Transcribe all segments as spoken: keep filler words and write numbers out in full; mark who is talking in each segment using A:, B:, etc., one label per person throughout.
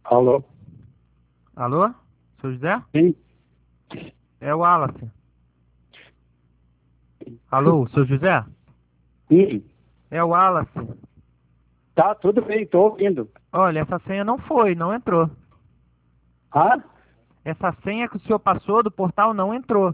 A: Alô?
B: Alô? Seu José?
A: Sim?
B: É o Wallace. Alô, seu José?
A: Sim.
B: É o Wallace.
A: Tá, tudo bem, tô ouvindo.
B: Olha, essa senha não foi, não entrou.
A: Ah?
B: Essa senha que o senhor passou do portal não entrou.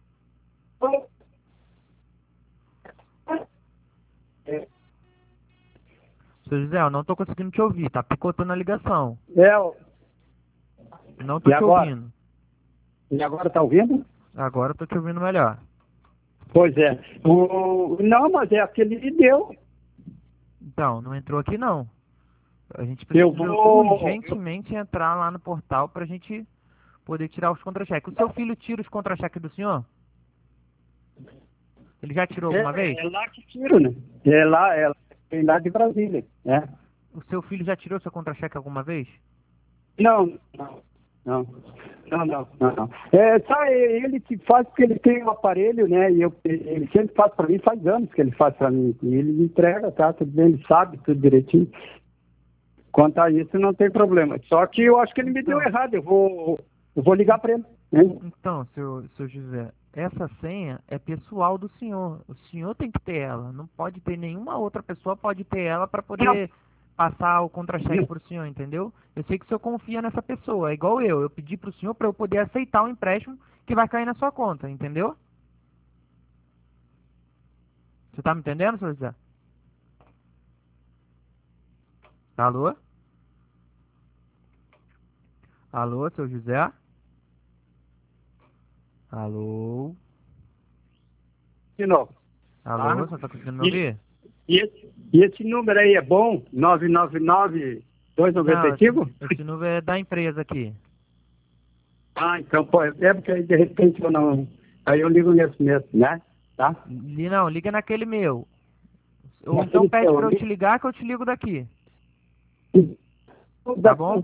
B: Seu José, eu não tô conseguindo te ouvir, tá picotando a ligação.
A: É, o-
B: Não tô
A: e
B: te
A: agora?
B: ouvindo.
A: E agora tá ouvindo?
B: Agora eu tô te ouvindo melhor.
A: Pois é. O... Não, mas é aquele que deu.
B: Então, não entrou aqui não. A gente
A: Eu
B: precisa
A: vou. eu-
B: urgentemente entrar lá no portal pra gente poder tirar os contra-cheques. O seu filho tira os contra-cheques do senhor? Ele já tirou alguma vez?
A: É, é lá que tiro, né? É lá, é é lá de Brasília, né?
B: O seu filho já tirou seu contra-cheque alguma vez?
A: Não, não, não. Não, não, não, não. É, só ele que faz porque ele tem um aparelho, né? E eu, ele sempre faz para mim, faz anos que ele faz para mim. E ele me entrega, tá? Tudo bem, ele sabe tudo direitinho. Quanto a isso, não tem problema. Só que eu acho que ele me deu
B: Então,
A: errado. Eu vou, eu vou ligar para ele, né?
B: então, seu, seu José, essa senha é pessoal do senhor. O senhor tem que ter ela. Não pode ter nenhuma outra pessoa pode ter ela para
A: Não,
B: poder passar o contra-cheque para o senhor, entendeu? Eu sei que o senhor confia nessa pessoa, é igual eu. Eu pedi para o senhor para eu poder aceitar o empréstimo que vai cair na sua conta, entendeu? Você tá me entendendo, seu José? Alô? Alô, seu José? Alô?
A: de novo,
B: Alô,
A: tá?
B: você tá conseguindo me
A: E,
B: ouvir?
A: e, esse, e esse número aí é bom? nove nove nove, dois nove
B: Não, esse,
A: cinco?
B: esse número é da empresa aqui.
A: Ah, então, pô, é porque aí de repente eu não. Aí eu ligo nesse mesmo, né? Tá?
B: Li- Não, liga naquele meu. Ou então
A: Naquele
B: pede
A: teu
B: pra eu te
A: ali.
B: ligar que eu te ligo daqui. Tá bom?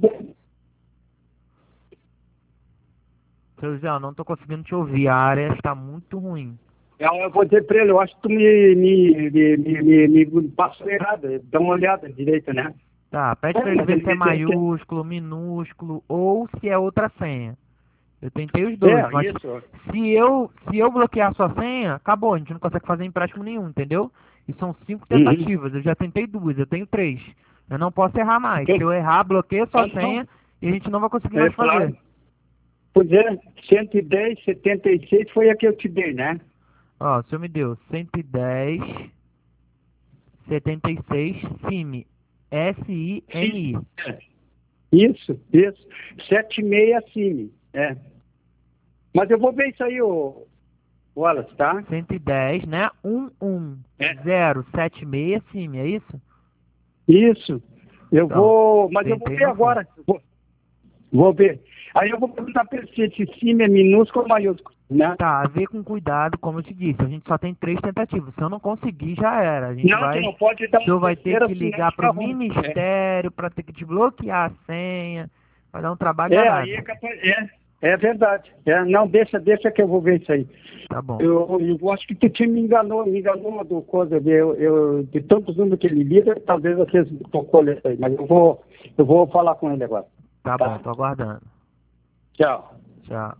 B: Seu José, eu não tô conseguindo te ouvir. A área está muito ruim.
A: Eu, eu vou dizer pra ele, eu acho que tu me, me, me, me, me, me passou errado. Dá uma olhada direito, né?
B: Tá, pede pra
A: É,
B: ele
A: mas
B: ver
A: ele
B: se é
A: me disse que.
B: maiúsculo, minúsculo ou se é outra senha. Eu tentei os dois,
A: É,
B: mas
A: isso.
B: se eu se eu bloquear a sua senha, acabou, a gente não consegue fazer empréstimo nenhum, entendeu? E são cinco
A: Uhum.
B: tentativas, eu já tentei duas, eu tenho três. Eu não posso errar mais. Se
A: Então,
B: eu errar, bloqueia a sua
A: ah, não.
B: senha e a gente não vai conseguir
A: É
B: mais
A: claro.
B: fazer.
A: Pois é, cento e dez, setenta e seis foi a que eu te dei, né?
B: Ó, o senhor me deu cento e dez, setenta e seis, SIM, S I M I.
A: Sim. É. Isso, isso. Sete e meia cine. É. Mas eu vou ver isso aí, ô Wallace, tá?
B: cento e dez, né?
A: É.
B: um um zero sete seis SIM, é isso?
A: Isso. Eu
B: Então,
A: vou. Mas eu vou
B: tentei,
A: ver
B: não foi.
A: agora. Vou, vou ver. Aí eu vou perguntar para ele se esse cine é minúsculo ou maiúsculo, né?
B: Tá, vê com cuidado, como eu te disse. A gente só tem três tentativas. Se eu não conseguir, já era. A gente
A: Não, tu
B: vai.
A: não pode dar
B: O
A: uma
B: senhor vai ter
A: terceira,
B: que
A: senão
B: ligar
A: fica
B: pro
A: ruim.
B: ministério para ter que desbloquear a senha. Vai dar um trabalho
A: É, é aí é
B: danado.
A: capaz. É, é verdade. É, não, deixa, deixa que eu vou ver isso aí.
B: Tá bom.
A: Eu, eu acho que tu te me enganou, me enganou do coisa. Eu, eu, de tantos números que ele liga, talvez vocês tocou nesse aí. Mas eu vou, eu vou falar com ele agora.
B: Tá bom,
A: Tá?
B: tô aguardando.
A: Tchau.
B: Tchau.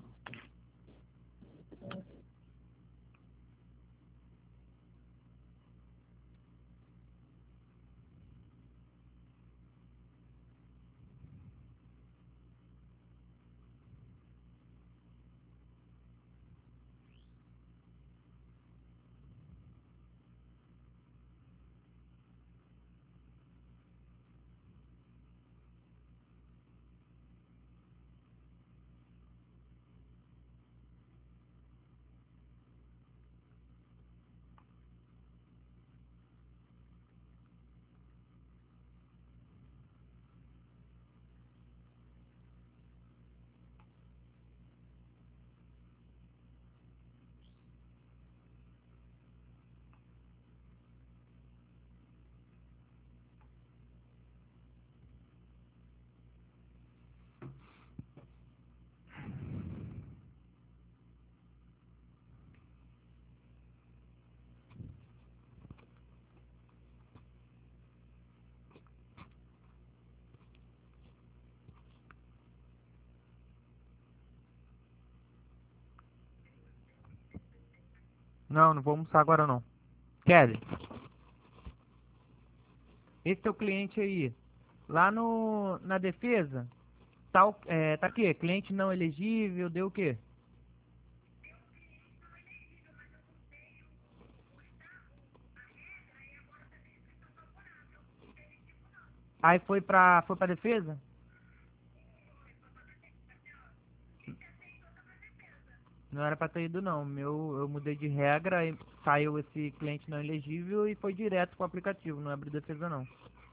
B: Não, não vou almoçar agora não. Kelly, esse teu cliente aí, lá no, na defesa, tá, o- é, tá aqui, cliente não elegível, deu o quê? Aí foi pra, foi pra defesa? Não era pra ter ido não. Meu, eu mudei de regra e saiu esse cliente não elegível e foi direto pro aplicativo, não abriu defesa não.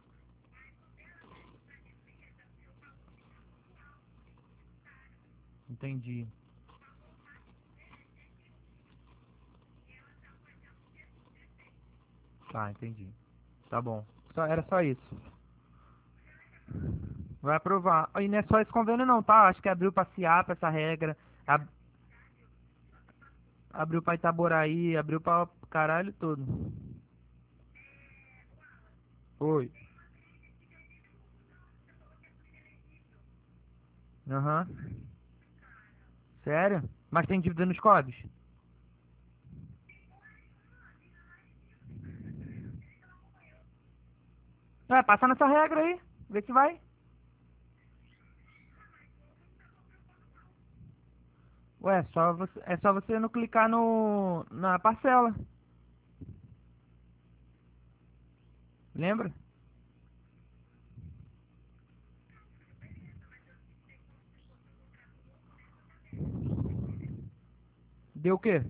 B: Entendi. Tá, entendi. Tá bom. Só, era só isso. Vai aprovar. E não é só esse convênio não, tá? Acho que abriu pra SIAP essa regra. ab- Abriu pra Itaboraí, abriu pra caralho todo. Oi. Aham. Sério? Mas tem dívida nos cobres? É, passa nessa regra aí. Vê se vai. Ué, só você, é só você não clicar no, na parcela. Lembra? Deu o quê?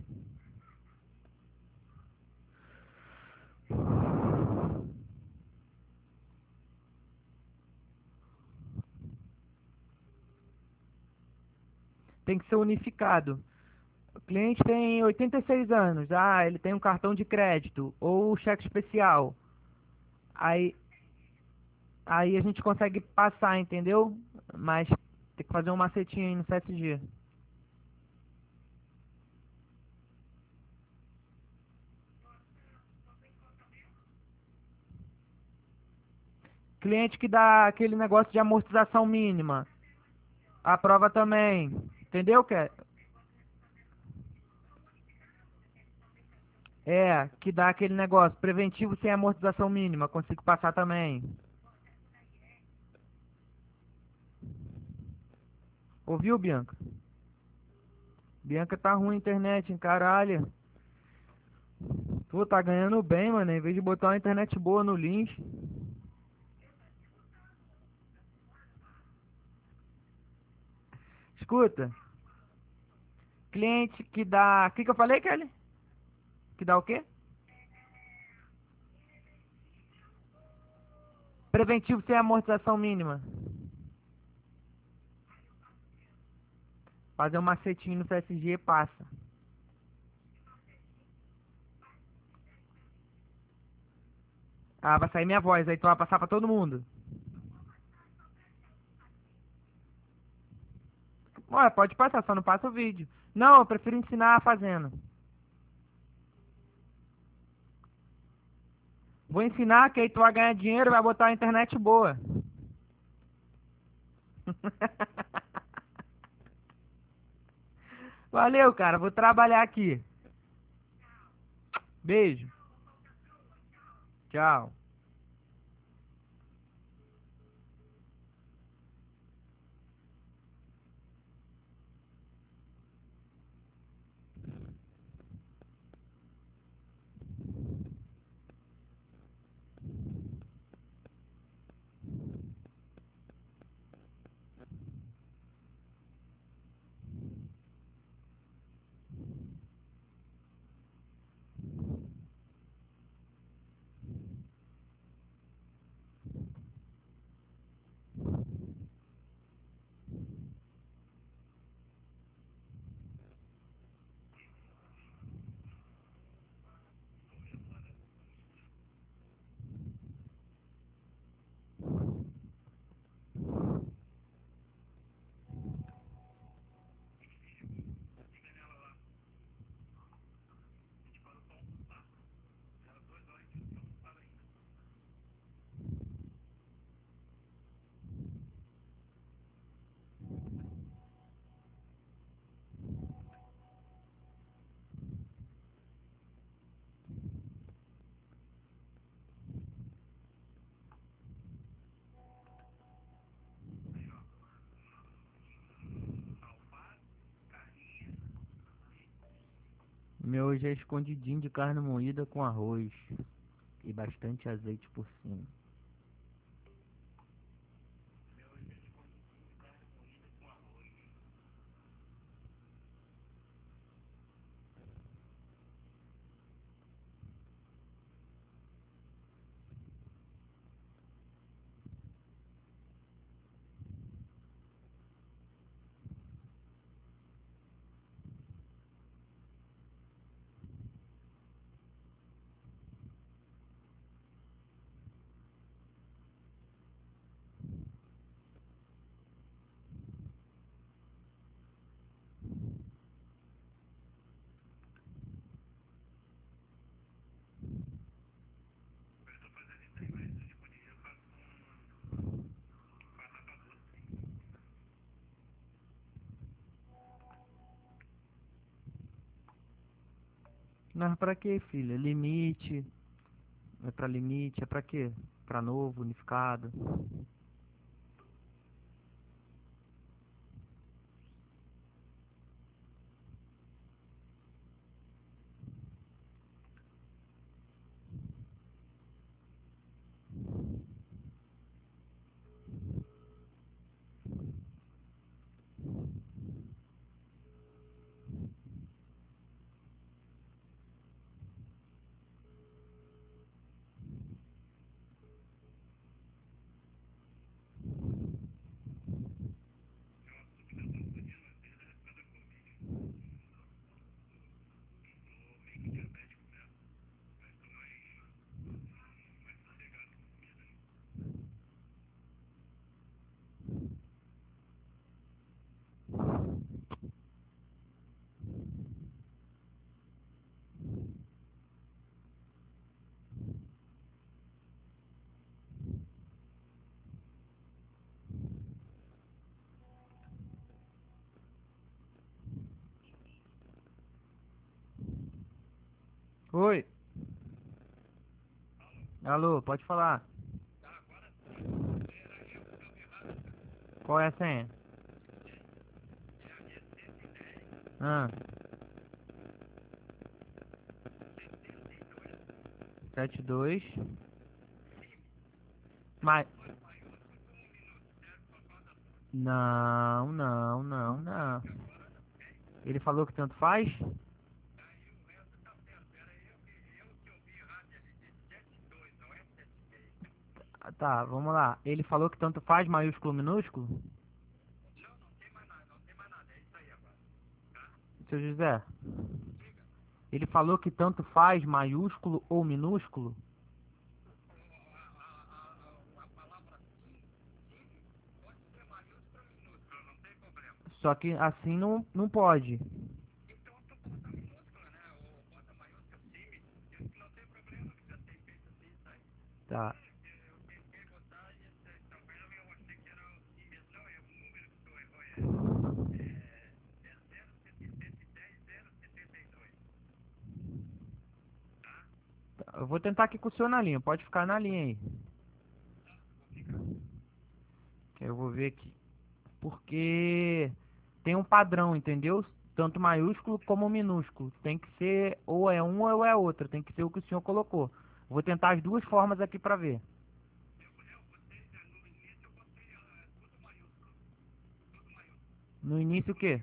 B: Tem que ser unificado. O cliente tem oitenta e seis anos. Ah, ele tem um cartão de crédito ou cheque especial. Aí, aí a gente consegue passar, entendeu? Mas tem que fazer um macetinho aí no C S G. Cliente que dá aquele negócio de amortização mínima. Aprova também. Entendeu, que É, que dá aquele negócio preventivo sem amortização mínima. Consigo passar também. Ouviu, Bianca? Bianca tá ruim a internet, hein, caralho. Tu tá ganhando bem, mano. Em vez de botar uma internet boa no Lins. Escuta, cliente que dá. O que que eu falei, Kelly? Que dá o quê? Preventivo sem amortização mínima. Fazer um macetinho no C S G passa. Ah, vai sair minha voz, aí tu vai passar pra todo mundo. Ué, pode passar, só não passa o vídeo. Não, eu prefiro ensinar fazendo. Vou ensinar que aí tu vai ganhar dinheiro e vai botar a internet boa. Valeu, cara. Vou trabalhar aqui. Beijo. Tchau. Meu hoje é escondidinho de carne moída com arroz e bastante azeite por cima. Mas pra que, filha? Limite. É pra limite? É pra quê? Pra novo, unificado. Oi. Alô, pode falar. Qual é a senha? Ah, sete dois. Mas. Não, não, não, não. Ele falou que tanto faz? Ah, tá, vamos lá. Ele falou que tanto faz maiúsculo minúsculo? Seu José, ele falou que tanto faz maiúsculo ou minúsculo? Só que assim não, não pode. Tá. Eu vou tentar aqui com o senhor na linha. Pode ficar na linha aí. Que eu vou ver aqui. Porque tem um padrão, entendeu? Tanto maiúsculo como minúsculo. Tem que ser ou é um ou é outro. Tem que ser o que o senhor colocou. Vou tentar as duas formas aqui pra ver. No início o quê?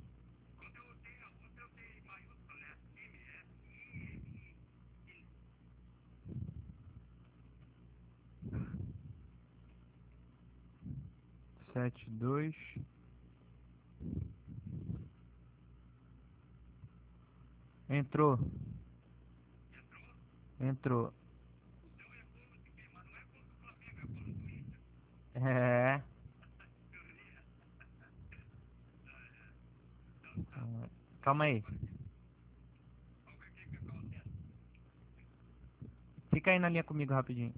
B: Sete, dois. Entrou. Entrou. É. Calma aí. Fica aí na linha comigo rapidinho.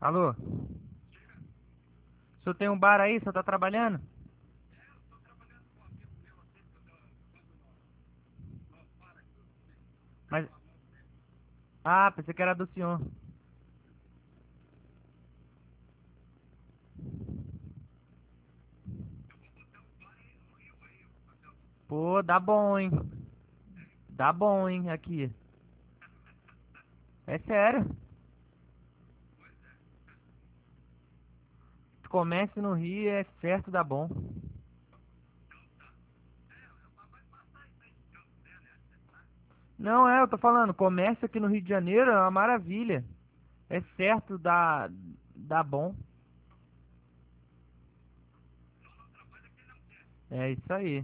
B: Alô? O senhor tem um bar aí? O senhor tá trabalhando? Mas... Ah, pensei que era do senhor. Pô, dá bom, hein? Dá bom, hein, aqui. É sério. Comércio no Rio é certo, dá bom. Não é, eu tô falando, comércio aqui no Rio de Janeiro é uma maravilha. É certo, dá, dá bom. É isso aí.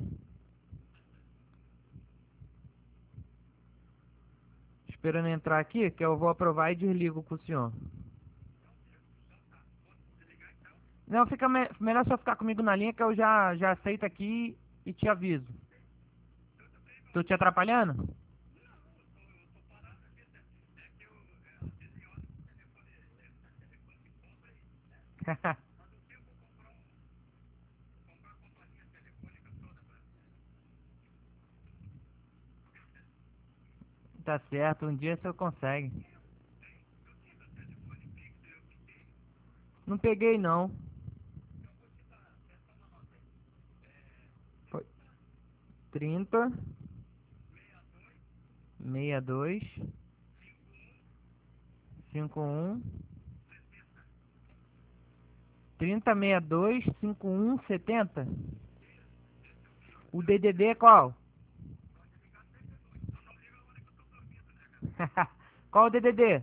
B: Esperando entrar aqui, que eu vou aprovar e desligo com o senhor. Não, fica me melhor só ficar comigo na linha que eu já, já aceito aqui e te aviso. Tô te atrapalhando? Tá certo, um dia você consegue. Não peguei não. Foi trinta, sessenta e dois, cinquenta e um, trinta, sessenta e dois, cinquenta e um, setenta. O D D D é qual? Qual o D D D?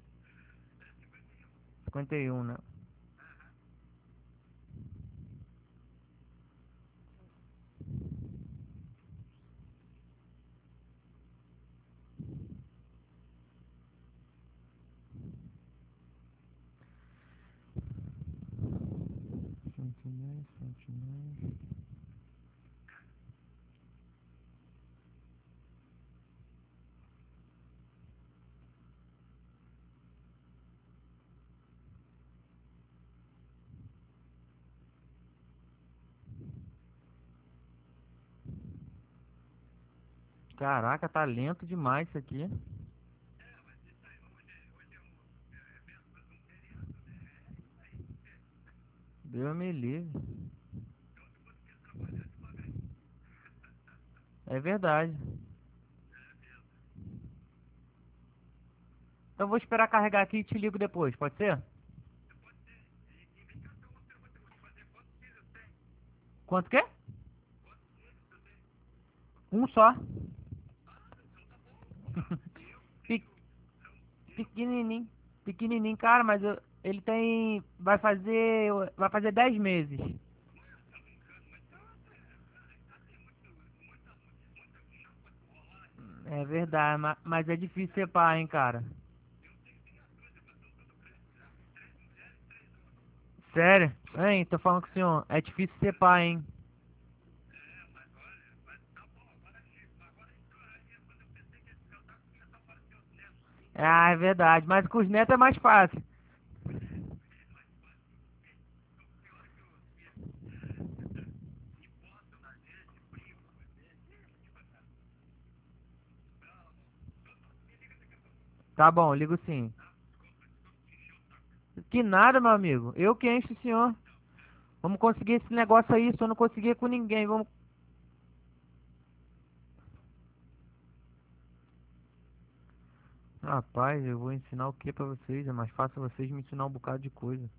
B: cinquenta e um, né? cento e dez, cento e dez. Caraca, tá lento demais isso aqui. Deus me livre. É verdade. Então eu vou esperar carregar aqui e te ligo depois, pode ser? Quanto que é? Um só. Pe- Pequenininho. Pequenininho, cara, mas eu- ele tem... Vai fazer... Vai fazer dez meses. É verdade, ma- mas é difícil ser pai, hein, cara. Sério? Hein, tô falando com o senhor. É difícil ser pai, hein. Ah, é verdade. Mas com os netos é mais fácil. Tá bom, ligo sim. Que nada, meu amigo. Eu que encho o senhor. Vamos conseguir esse negócio aí. Se eu não conseguir com ninguém, vamos... Rapaz, eu vou ensinar o que pra vocês? É mais fácil vocês me ensinar um bocado de coisa.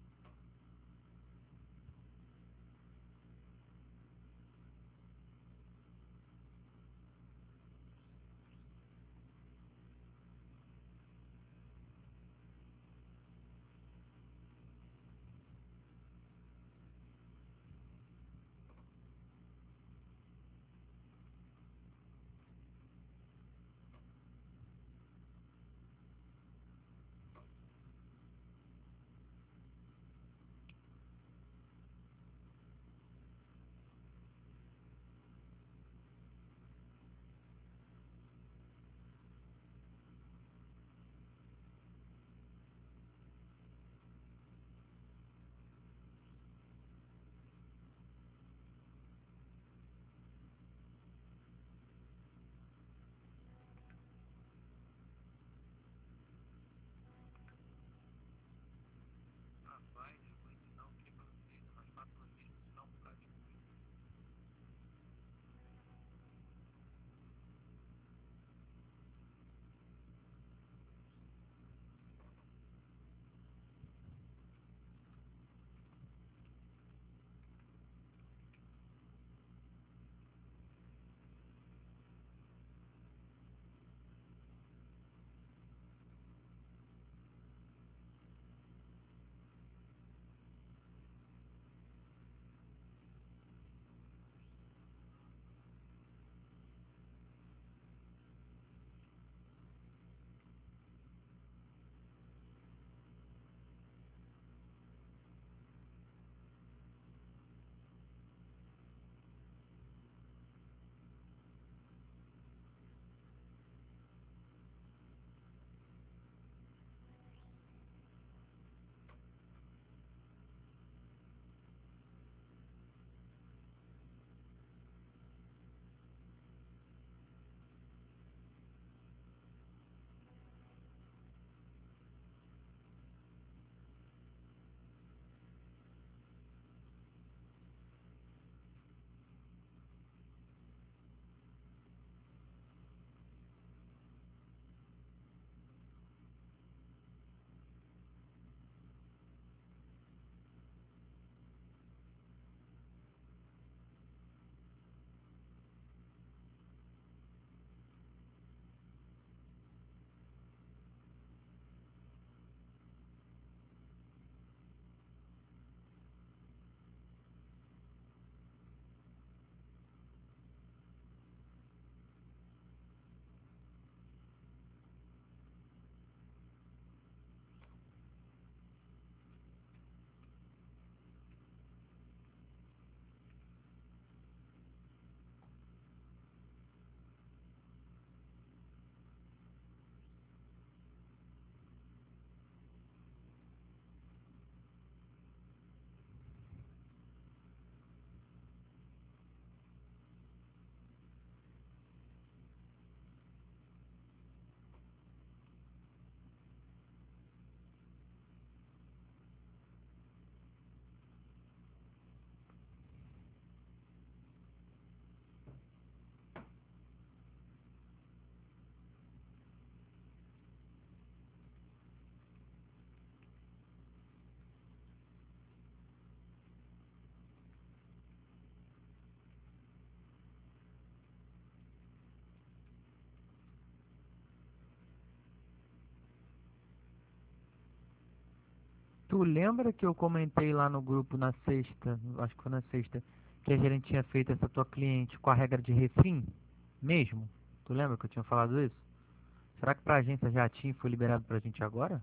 B: Tu lembra que eu comentei lá no grupo na sexta, acho que foi na sexta, que a gerente tinha feito essa tua cliente com a regra de refim? Mesmo? Tu lembra que eu tinha falado isso? Será que pra agência já tinha e foi liberado pra gente agora?